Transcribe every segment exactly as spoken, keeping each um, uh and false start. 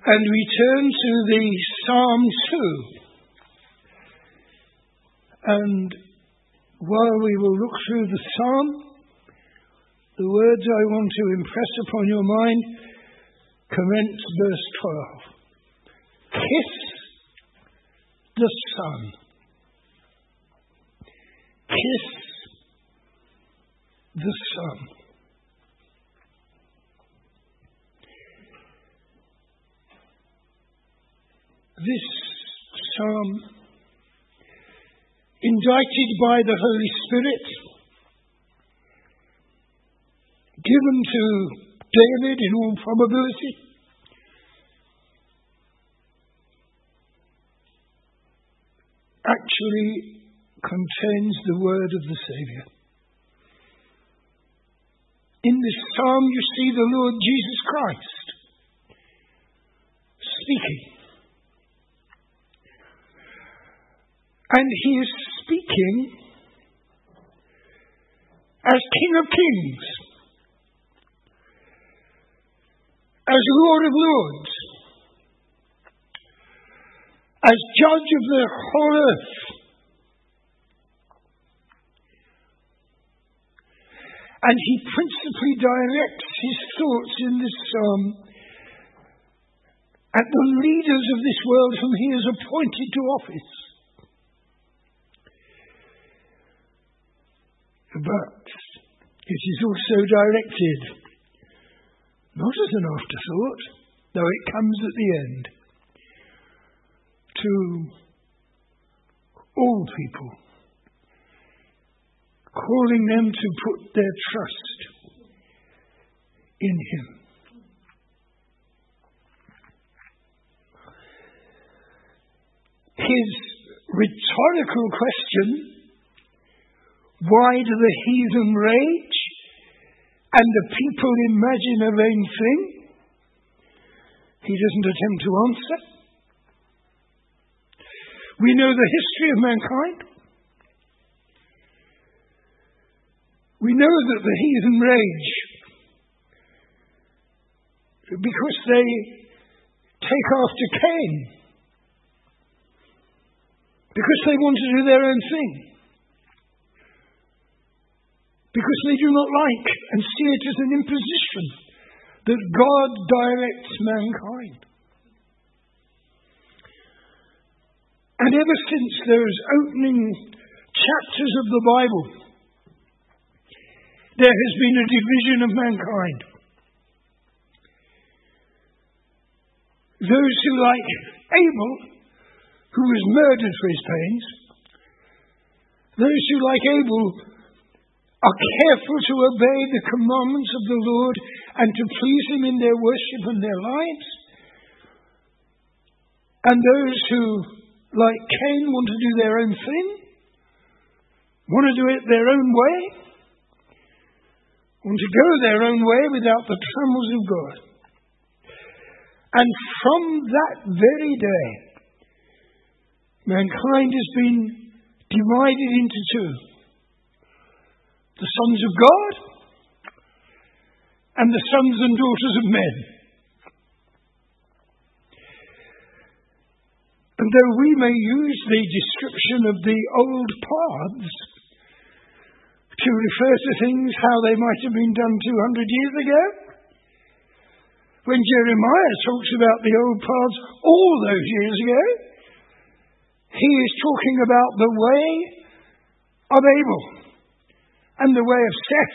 And we turn to the Psalm two. And while we will look through the psalm, the words I want to impress upon your mind commence verse twelve. Kiss the Son. Kiss the Son. This psalm, indited by the Holy Spirit, given to David in all probability, actually contains the word of the Saviour. In this psalm you see the Lord Jesus Christ speaking. And he is speaking as King of Kings, as Lord of Lords, as Judge of the whole earth. And he principally directs his thoughts in this psalm at the leaders of this world whom he has appointed to office. But it is also directed, not as an afterthought, though it comes at the end, to all people, calling them to put their trust in him. His rhetorical question, why do the heathen rage and the people imagine a vain thing? He doesn't attempt to answer. We know the history of mankind. We know that the heathen rage because they take after Cain, because they want to do their own thing, because they do not like and see it as an imposition that God directs mankind. And ever since those opening chapters of the Bible, there has been a division of mankind. Those who, like Abel, who was murdered for his pains, those who, like Abel, are careful to obey the commandments of the Lord and to please him in their worship and their lives. And those who, like Cain, want to do their own thing, want to do it their own way, want to go their own way without the trammels of God. And from that very day, mankind has been divided into two. The sons of God and the sons and daughters of men. And though we may use the description of the old paths to refer to things how they might have been done two hundred years ago, when Jeremiah talks about the old paths all those years ago, he is talking about the way of Abel and the way of Seth,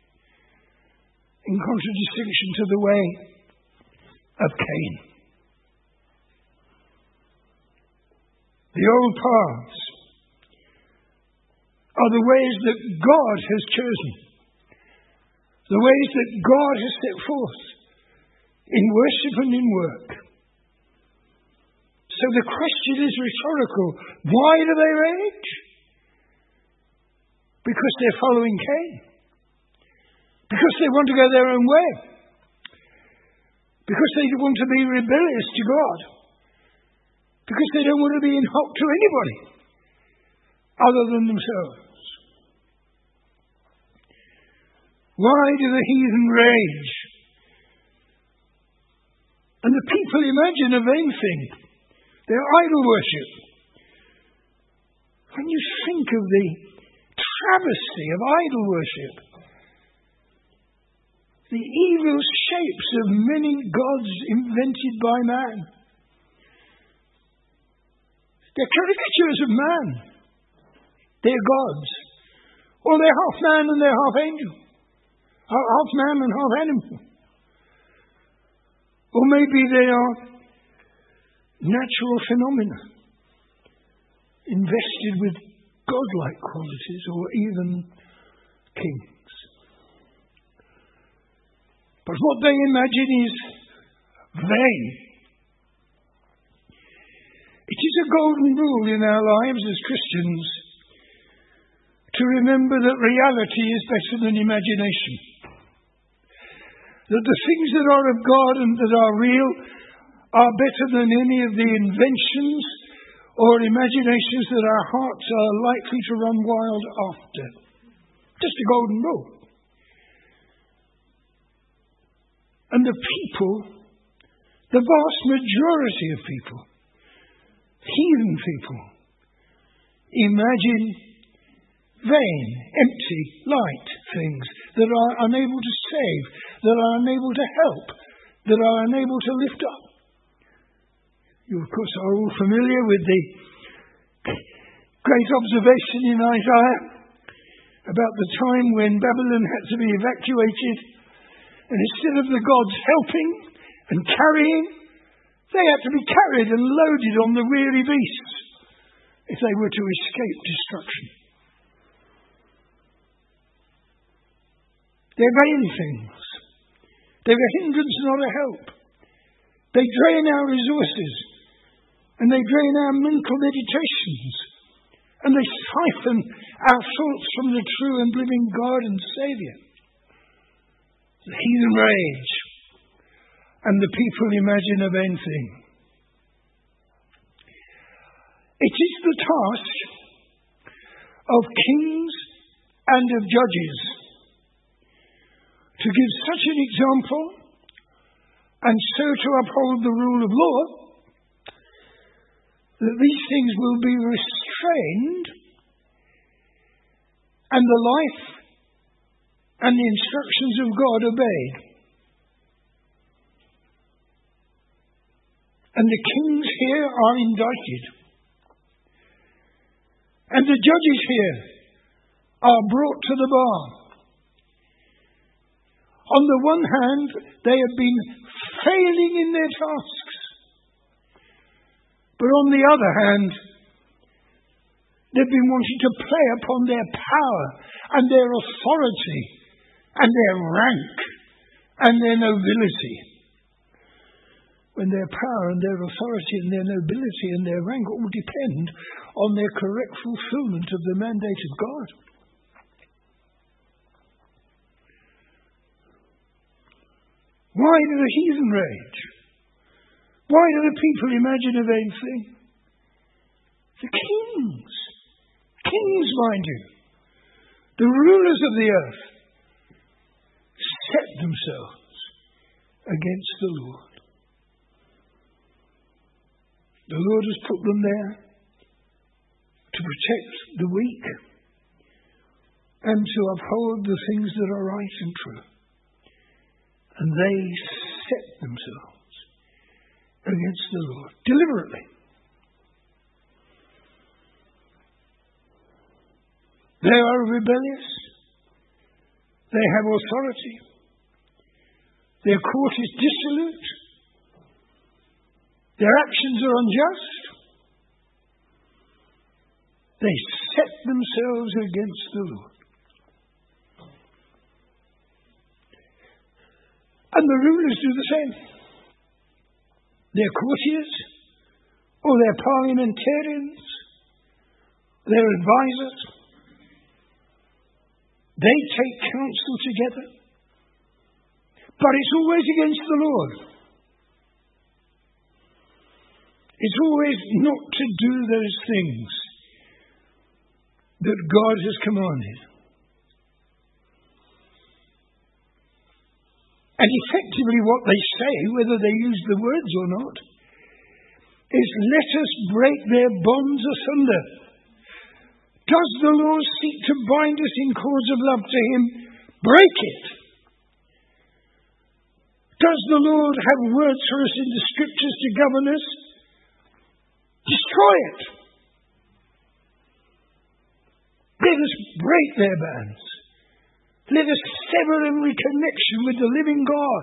in contradistinction to the way of Cain. The old paths are the ways that God has chosen, the ways that God has set forth in worship and in work. So the question is rhetorical. Why do they rage? Because they're following Cain. Because they want to go their own way. Because they want to be rebellious to God. Because they don't want to be in hock to anybody other than themselves. Why do the heathen rage and the people imagine a vain thing, their idol worship. When you think of the travesty of idol worship, the evil shapes of many gods invented by man, they're caricatures of man. They're gods. Or they're half man and they're half angel. Half man and half animal. Or maybe they are natural phenomena invested with godlike qualities, or even kings. But what they imagine is vain. It is a golden rule in our lives as Christians to remember that reality is better than imagination. That the things that are of God and that are real are better than any of the inventions or imaginations that our hearts are likely to run wild after. Just a golden rule. And the people, the vast majority of people, heathen people, imagine vain, empty, light things that are unable to save, that are unable to help, that are unable to lift up. You, of course, are all familiar with the great observation in Isaiah about the time when Babylon had to be evacuated, and instead of the gods helping and carrying, they had to be carried and loaded on the weary beasts if they were to escape destruction. They're vain things. They're a hindrance, not a help. They drain our resources, and they drain our mental meditations, and they siphon our thoughts from the true and living God and Saviour. The heathen rage, and the people imagine a vain thing. It is the task of kings and of judges to give such an example and so to uphold the rule of law that these things will be restrained and the life and the instructions of God obeyed. And the kings here are indicted. And the judges here are brought to the bar. On the one hand, they have been failing in their tasks. But on the other hand, they've been wanting to play upon their power and their authority and their rank and their nobility. When their power and their authority and their nobility and their rank all depend on their correct fulfillment of the mandate of God. Why do the heathen rage? Why do the people imagine a vain thing? The kings, kings, mind you, the rulers of the earth, set themselves against the Lord. The Lord has put them there to protect the weak and to uphold the things that are right and true. And they set themselves against the Lord deliberately. They are rebellious. They have authority. Their court is dissolute. Their actions are unjust. They set themselves against the Lord. And the rulers do the same. Their courtiers, or their parliamentarians, their advisors, they take counsel together. But it's always against the Lord. It's always not to do those things that God has commanded. And effectively what they say, whether they use the words or not, is let us break their bonds asunder. Does the Lord seek to bind us in cords of love to him? Break it. Does the Lord have words for us in the scriptures to govern us? Destroy it. Let us break their bands. Let us sever every connection with the living God.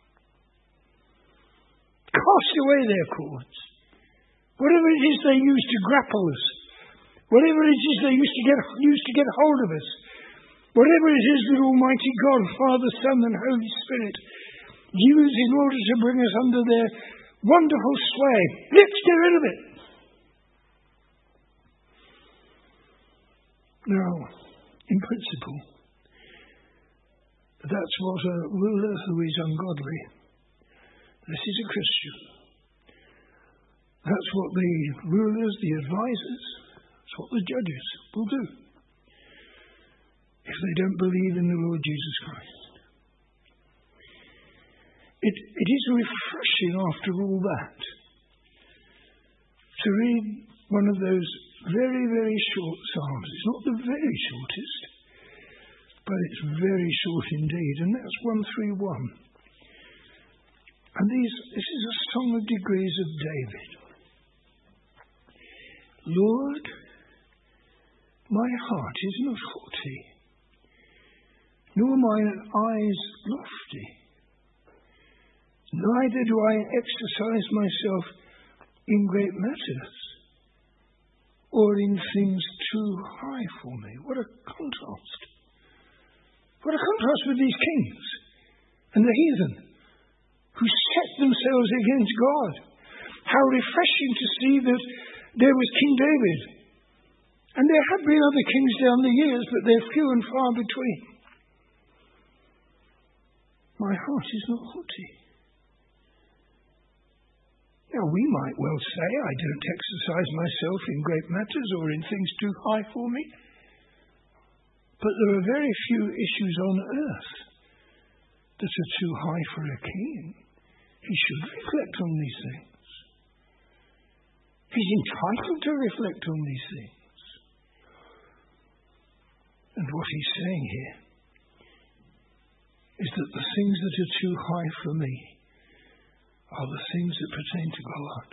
Cast away their cords. Whatever it is they use to grapple us, whatever it is they used to get used to get hold of us, whatever it is that Almighty God, Father, Son, and Holy Spirit use in order to bring us under their wonderful sway, let's get rid of it. Now, in principle, that's what a ruler who is ungodly, this is a Christian. That's what the rulers, the advisors, that's what the judges will do if they don't believe in the Lord Jesus Christ. It, it is refreshing after all that to read one of those very, very short psalms. It's not the very shortest, but it's very short indeed, and that's one thirty-one. And these, this is a song of degrees of David. Lord, my heart is not haughty, nor mine eyes lofty. Neither do I exercise myself in great matters, or in things too high for me. What a contrast. What a contrast with these kings and the heathen who set themselves against God. How refreshing to see that there was King David. And there have been other kings down the years, but they're few and far between. My heart is not haughty. Now, we might well say, I don't exercise myself in great matters or in things too high for me. But there are very few issues on earth that are too high for a king. He should reflect on these things. He's entitled to reflect on these things. And what he's saying here is that the things that are too high for me are the things that pertain to God.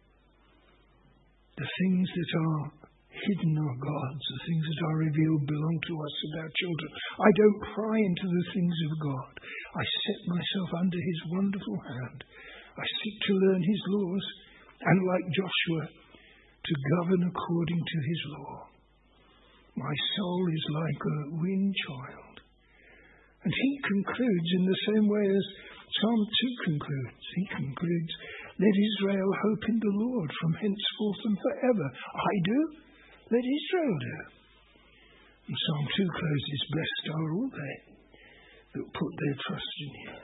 The things that are hidden are God's. The things that are revealed belong to us and our children. I don't pry into the things of God. I set myself under his wonderful hand. I seek to learn his laws, and like Joshua, to govern according to his law. My soul is like a weaned child. And he concludes in the same way as Psalm two concludes. He concludes, let Israel hope in the Lord from henceforth and forever. I do, let Israel do. And Psalm two closes, blessed are all they that put their trust in you.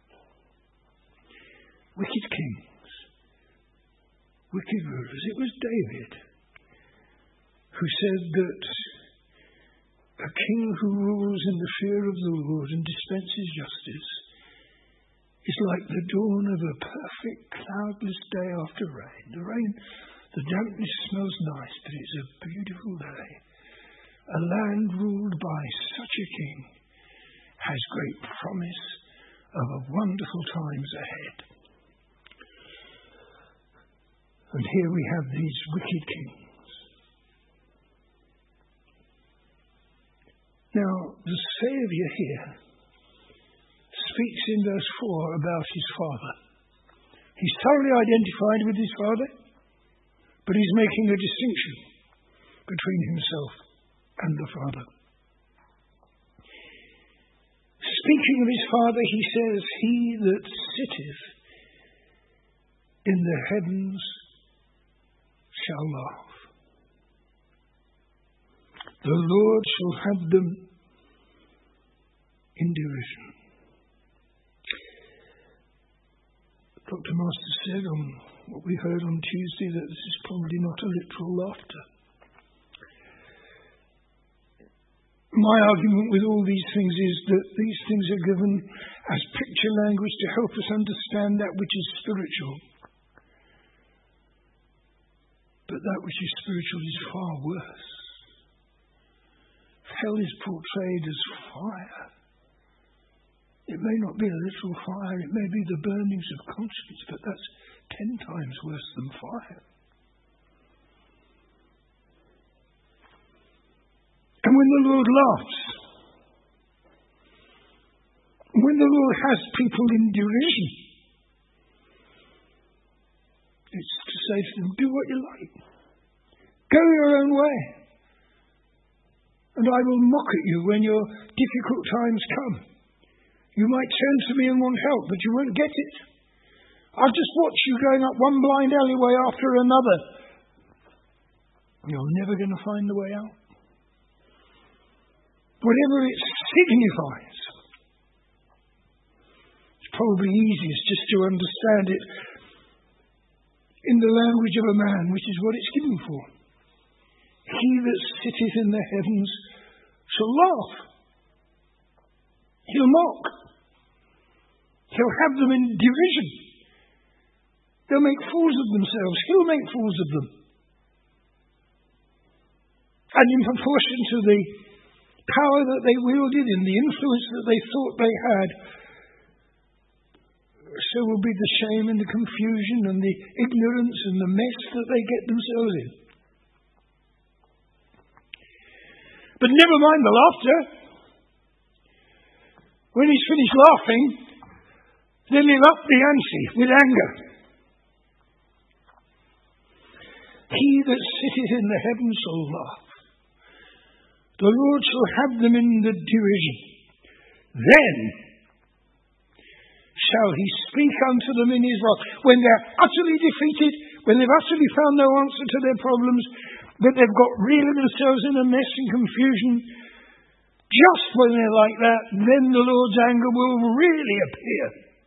Wicked kings, wicked rulers. It was David who said that a king who rules in the fear of the Lord and dispenses justice is like the dawn of a perfect cloudless day after rain. The rain, the dampness smells nice, but it's a beautiful day. A land ruled by such a king has great promise of a wonderful times ahead. And here we have these wicked kings. Now, the Saviour here speaks in verse four about his Father. He's thoroughly identified with his Father, but he's making a distinction between himself and the Father. Speaking of his Father, he says, he that sitteth in the heavens shall laugh. The Lord shall have them in derision. Doctor Master said on what we heard on Tuesday that this is probably not a literal laughter. My argument with all these things is that these things are given as picture language to help us understand that which is spiritual. But that which is spiritual is far worse. Hell is portrayed as fire. It may not be a literal fire, it may be the burnings of conscience, but that's ten times worse than fire. And when the Lord laughs, when the Lord has people in derision, it's to say to them, do what you like. Go your own way. And I will mock at you when your difficult times come. You might turn to me and want help, but you won't get it. I'll just watch you going up one blind alleyway after another. You're never going to find the way out. Whatever it signifies. It's probably easiest just to understand it in the language of a man, which is what it's given for. He that sitteth in the heavens shall laugh. He'll mock. He'll have them in derision. They'll make fools of themselves. He'll make fools of them. And in proportion to the power that they wielded and the influence that they thought they had, so will be the shame and the confusion and the ignorance and the mess that they get themselves in. But never mind the laughter. When he's finished laughing, then he'll up the ante with anger. He that sitteth in the heavens shall laugh. The Lord shall have them in the derision. Then shall he speak unto them in his wrath. When they're utterly defeated, when they've utterly found no answer to their problems, that they've got rid of themselves in a mess and confusion, just when they're like that, then the Lord's anger will really appear.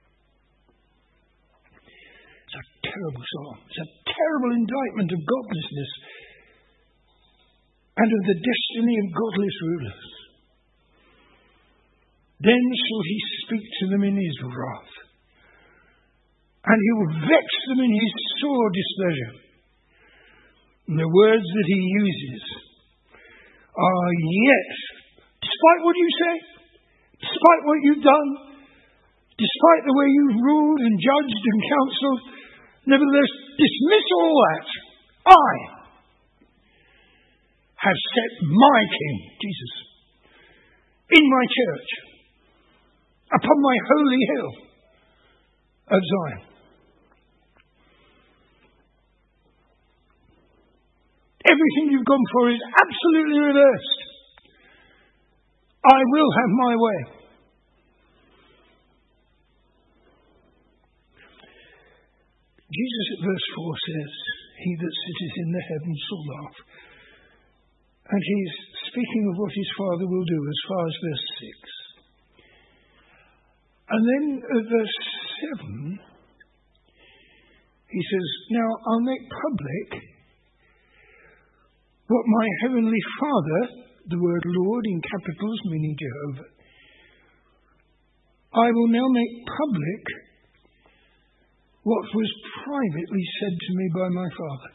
It's a terrible psalm. It's a terrible indictment of godlessness and of the destiny of godless rulers. Then shall he speak to them in his wrath, and he will vex them in his sore displeasure. And the words that he uses are yet, despite what you say, despite what you've done, despite the way you've ruled and judged and counselled, nevertheless, dismiss all that. I have set my King, Jesus, in my church, upon my holy hill of Zion. Everything you've gone for is absolutely reversed. I will have my way. Jesus at verse four says, he that sitteth in the heavens shall laugh. And he's speaking of what his Father will do as far as verse six. And then at verse seven, he says, now I'll make public what my heavenly Father, the word Lord in capitals meaning Jehovah, I will now make public what was privately said to me by my Father.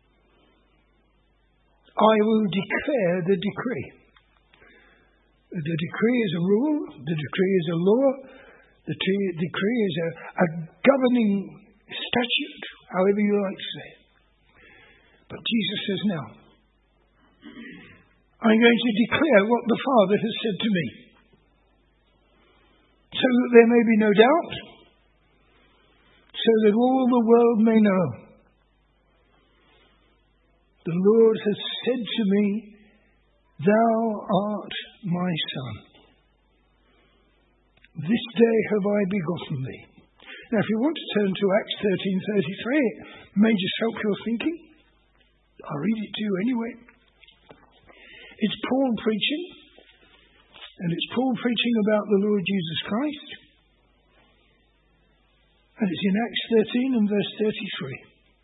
I will declare the decree. The decree is a rule, the decree is a law, the t- decree is a, a governing statute, however you like to say it. But Jesus says, now, I'm going to declare what the Father has said to me, so that there may be no doubt, so that all the world may know. The Lord has said to me, thou art my Son. This day have I begotten thee. Now, if you want to turn to Acts thirteen thirty-three, it may just help your thinking. I'll read it to you anyway. It's Paul preaching, and it's Paul preaching about the Lord Jesus Christ. And it's in Acts thirteen and verse thirty-three.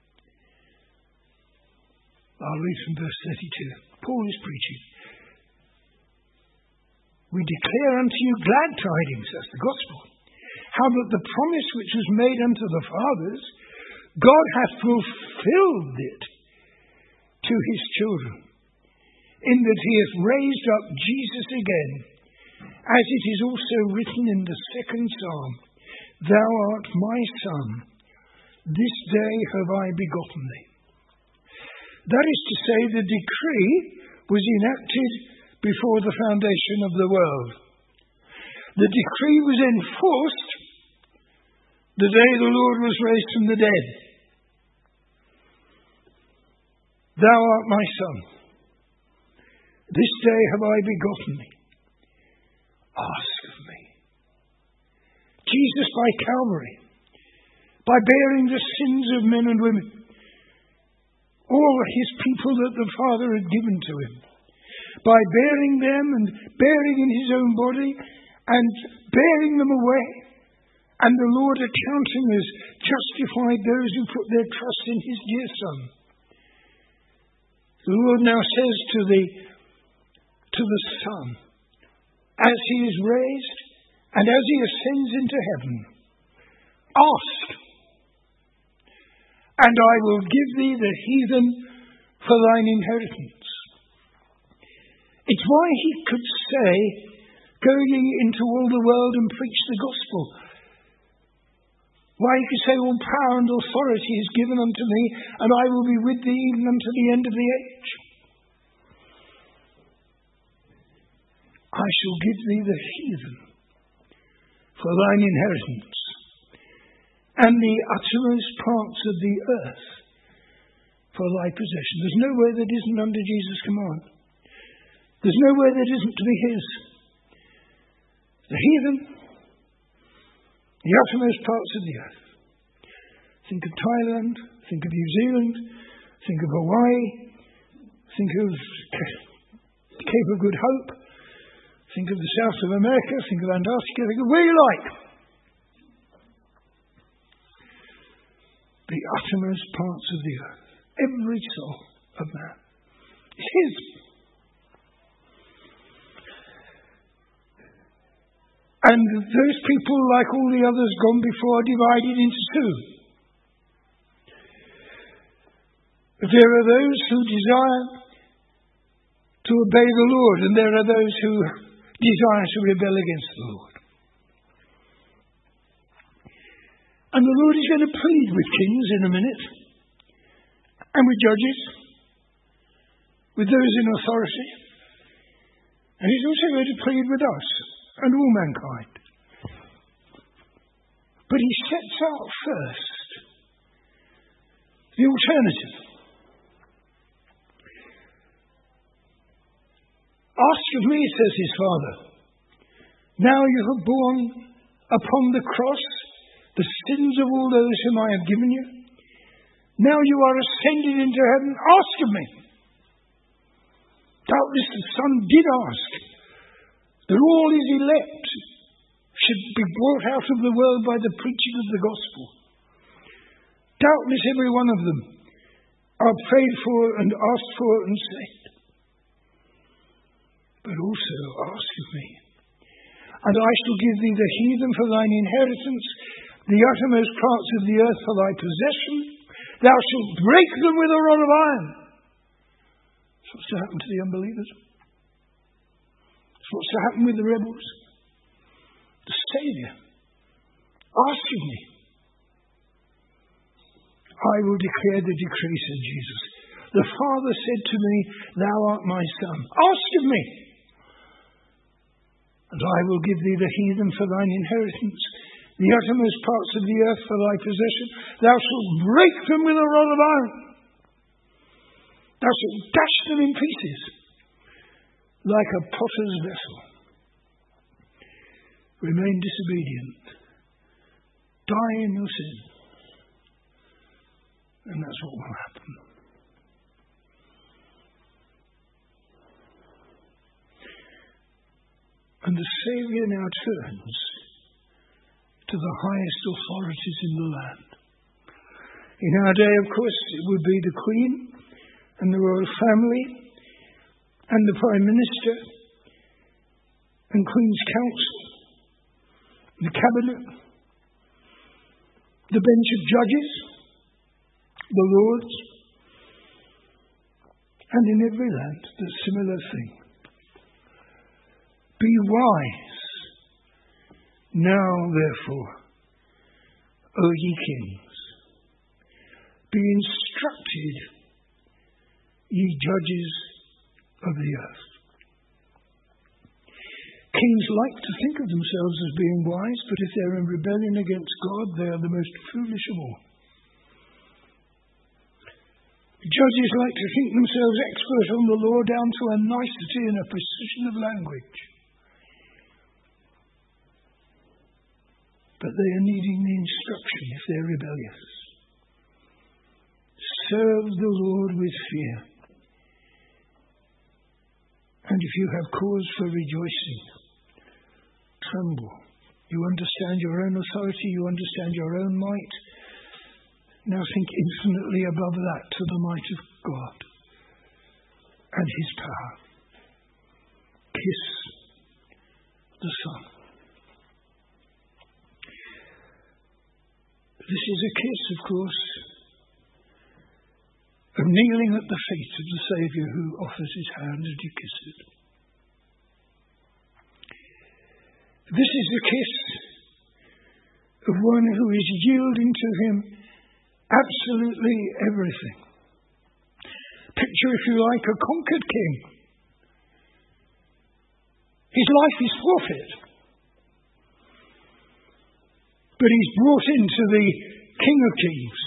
I'll read from verse thirty-two. Paul is preaching. We declare unto you glad tidings, that's the gospel, how that the promise which was made unto the fathers, God hath fulfilled it to his children, in that he hath raised up Jesus again, as it is also written in the second psalm, Thou art my Son, this day have I begotten thee. That is to say, the decree was enacted before the foundation of the world. The decree was enforced the day the Lord was raised from the dead. Thou art my Son. This day have I begotten thee. Ask of me. Jesus by Calvary, by bearing the sins of men and women, all his people that the Father had given to him, by bearing them and bearing in his own body and bearing them away, and the Lord accounting as justified those who put their trust in his dear Son. The Lord now says to the, to the Son, as he is raised and as he ascends into heaven, ask, and I will give thee the heathen for thine inheritance. It's why he could say, Go ye into all the world and preach the gospel. Why he could say, All power and authority is given unto me, and I will be with thee even unto the end of the age. I shall give thee the heathen for thine inheritance, and the uttermost parts of the earth for thy possession. There's nowhere that isn't under Jesus' command. There's nowhere that isn't to be his. The heathen, the uttermost parts of the earth. Think of Thailand, think of New Zealand, think of Hawaii, think of Cape of Good Hope, think of the south of America, think of Antarctica, think of where you like. The uttermost parts of the earth, every soul of man, is his. And those people, like all the others gone before, are divided into two. There are those who desire to obey the Lord, and there are those who desire to rebel against the Lord. And the Lord is going to plead with kings in a minute, and with judges, with those in authority. And he's also going to plead with us and all mankind. But he sets out first the alternative. Ask of me, says his Father. Now you have borne upon the cross the sins of all those whom I have given you. Now you are ascended into heaven. Ask of me. Doubtless the Son did ask that all his elect should be brought out of the world by the preaching of the gospel. Doubtless every one of them are prayed for and asked for and saved. But also ask of me, and I shall give thee the heathen for thine inheritance, the uttermost parts of the earth for thy possession. Thou shalt break them with a rod of iron. That's what's to happen to the unbelievers. That's what's to happen with the rebels. The Saviour. Ask of me. I will declare the decree, said Jesus. The Father said to me, Thou art my Son. Ask of me. And I will give thee the heathen for thine inheritance, the uttermost parts of the earth for thy possession. Thou shalt break them with a rod of iron. Thou shalt dash them in pieces, like a potter's vessel. Remain disobedient. Die in your sin. And that's what will happen. And the Saviour now turns to the highest authorities in the land. In our day, of course, it would be the Queen and the royal family and the Prime Minister and Queen's Council, the Cabinet, the bench of judges, the lords, and in every land the similar thing. Be wise, now therefore, O ye kings, be instructed, ye judges of the earth. Kings like to think of themselves as being wise, but if they're in rebellion against God, they are the most foolish of all. Judges like to think themselves expert on the law down to a nicety and a precision of language. But they are needing the instruction if they're rebellious. Serve the Lord with fear. And if you have cause for rejoicing, tremble. You understand your own authority, you understand your own might. Now think infinitely above that to the might of God and His power. Kiss the Son. This is a kiss, of course, of kneeling at the feet of the Saviour who offers His hand and you kiss it. This is the kiss of one who is yielding to Him absolutely everything. Picture, if you like, a conquered king. His life is forfeit. But he's brought into the King of Kings.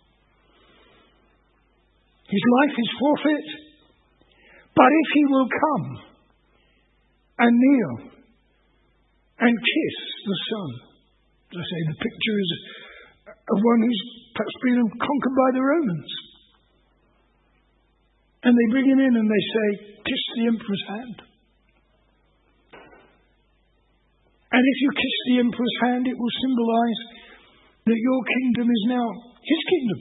His life is forfeit, but if he will come and kneel and kiss the Son, as I say, the picture is of one who's perhaps been conquered by the Romans. And they bring him in and they say, kiss the emperor's hand. And if you kiss the emperor's hand, it will symbolize that your kingdom is now his kingdom.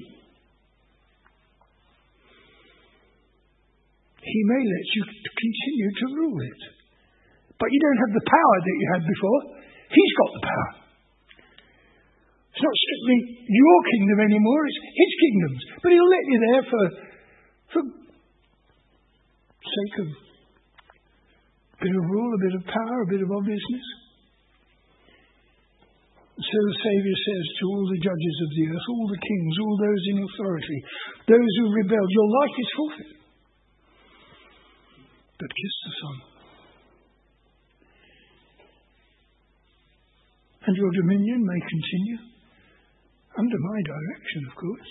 He may let you continue to rule it. But you don't have the power that you had before. He's got the power. It's not strictly your kingdom anymore, it's his kingdoms. But he'll let you there for, for sake of a bit of rule, a bit of power, a bit of obviousness. So the Saviour says to all the judges of the earth, all the kings, all those in authority, those who rebelled, your life is forfeit. But kiss the Son. And your dominion may continue under my direction, of course.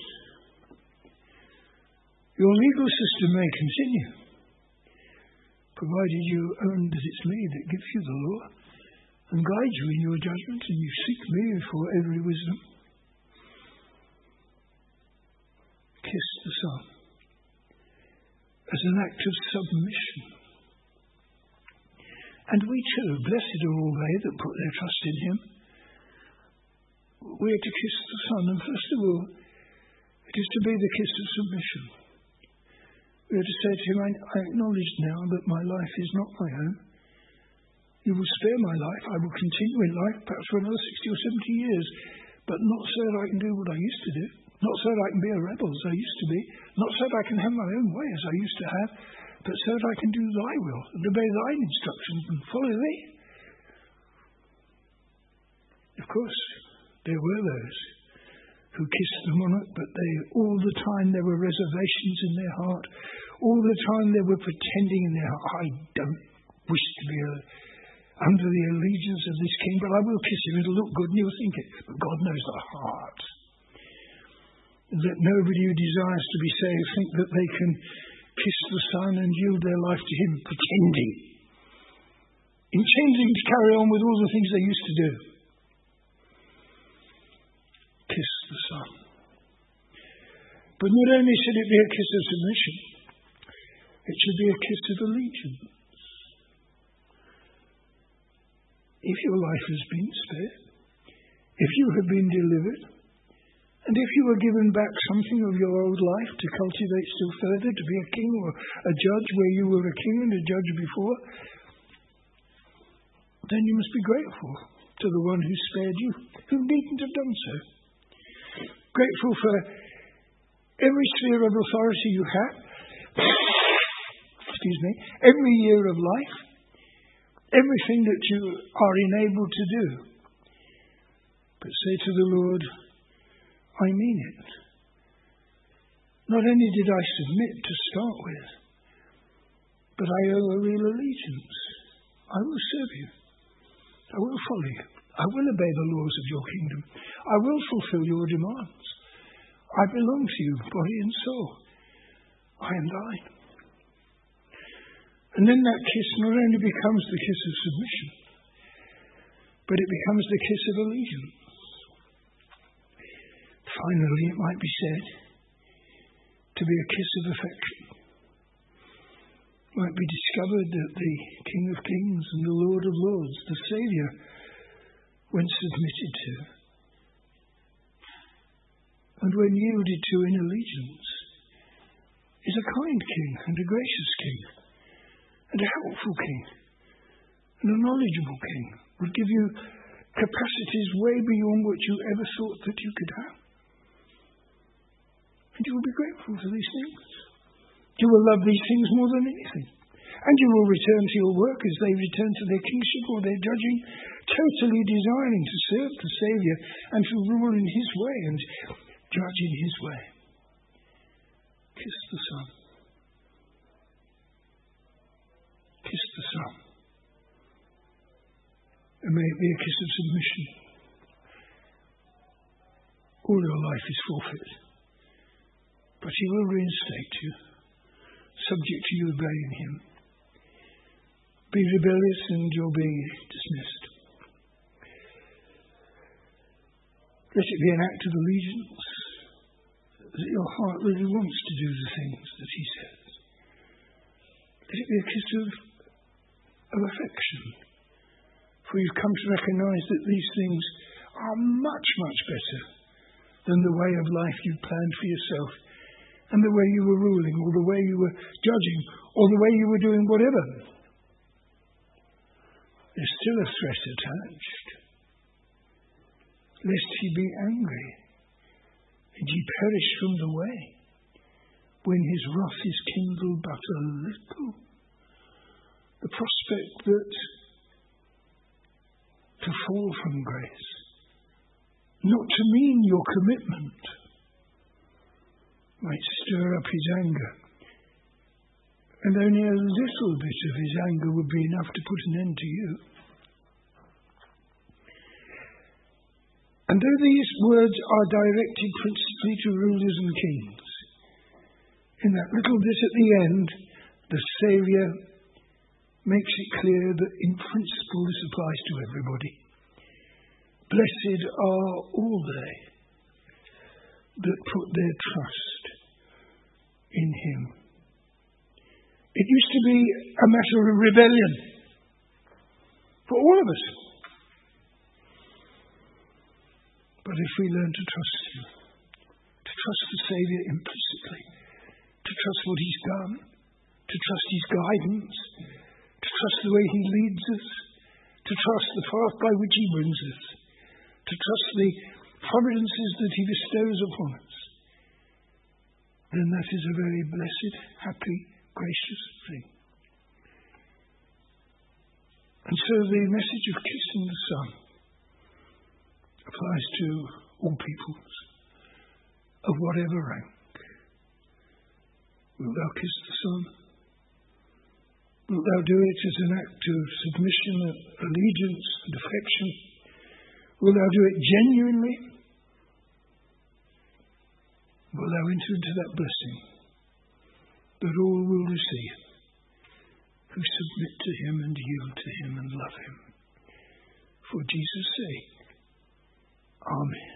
Your legal system may continue, provided you own that it's me that gives you the law and guides you in your judgment, and you seek me for every wisdom. Kiss the Son as an act of submission. And we too, blessed are all they that put their trust in Him. We are to kiss the Son, and first of all, it is to be the kiss of submission. We are to say to Him, I, I acknowledge now that my life is not my own. You will spare my life. I will continue in life, perhaps for another sixty or seventy years, but not so that I can do what I used to do. Not so that I can be a rebel as I used to be. Not so that I can have my own way as I used to have, but so that I can do thy will and obey thine instructions and follow thee. Of course, there were those who kissed the monarch, but they, all the time there were reservations in their heart. All the time they were pretending in their heart, I don't wish to be a, under the allegiance of this king, but I will kiss him. It'll look good and you'll think it. But God knows the heart. Let nobody who desires to be saved think that they can kiss the Son and yield their life to Him, pretending. Intending to carry on with all the things they used to do. Kiss the Son. But not only should it be a kiss of submission, it should be a kiss of allegiance. If your life has been spared, if you have been delivered, and if you were given back something of your old life to cultivate still further, to be a king or a judge where you were a king and a judge before, then you must be grateful to the one who spared you, who needn't have done so. Grateful for every sphere of authority you have. Excuse me. Every year of life. Everything that you are enabled to do. But say to the Lord, I mean it. Not only did I submit to start with, but I owe a real allegiance. I will serve you. I will follow you. I will obey the laws of your kingdom. I will fulfill your demands. I belong to you, body and soul. I am thine. And then that kiss not only becomes the kiss of submission, but it becomes the kiss of allegiance. Finally, it might be said to be a kiss of affection. It might be discovered that the King of Kings and the Lord of Lords, the Saviour, when submitted to and when yielded to in allegiance, is a kind king and a gracious king and a helpful king and a knowledgeable king, would give you capacities way beyond what you ever thought that you could have. And you will be grateful for these things. You will love these things more than anything. And you will return to your work as they return to their kingship or their judging, totally desiring to serve the Saviour and to rule in His way and judge in His way. Kiss the Son. Kiss the Son. And may it be a kiss of submission. All your life is forfeit. But He will reinstate you, subject to you obeying Him. Be rebellious and you'll be dismissed. Let it be an act of allegiance, that your heart really wants to do the things that He says. Let it be a kiss of, of affection, for you've come to recognise that these things are much, much better than the way of life you planned for yourself, and the way you were ruling, or the way you were judging, or the way you were doing whatever. There's still a threat attached. Lest He be angry, and ye perish from the way, when His wrath is kindled but a little. The prospect that to fall from grace, not to mean your commitment, might stir up His anger, and only a little bit of His anger would be enough to put an end to you. And though these words are directed principally to rulers and kings, in that little bit at the end, the Saviour makes it clear that in principle this applies to everybody. Blessed are all they that put their trust in Him. It used to be a matter of rebellion for all of us. But if we learn to trust Him, to trust the Saviour implicitly, to trust what He's done, to trust His guidance, to trust the way He leads us, to trust the path by which He brings us, to trust the providences that He bestows upon us, then that is a very blessed, happy, gracious thing. And so the message of kissing the Son applies to all peoples, of whatever rank. Wilt thou kiss the Son? Wilt thou do it as an act of submission, allegiance, and affection? Wilt thou do it genuinely? Wilt thou enter into that blessing that all will receive who submit to Him and yield to Him and love Him? For Jesus' sake. Amen.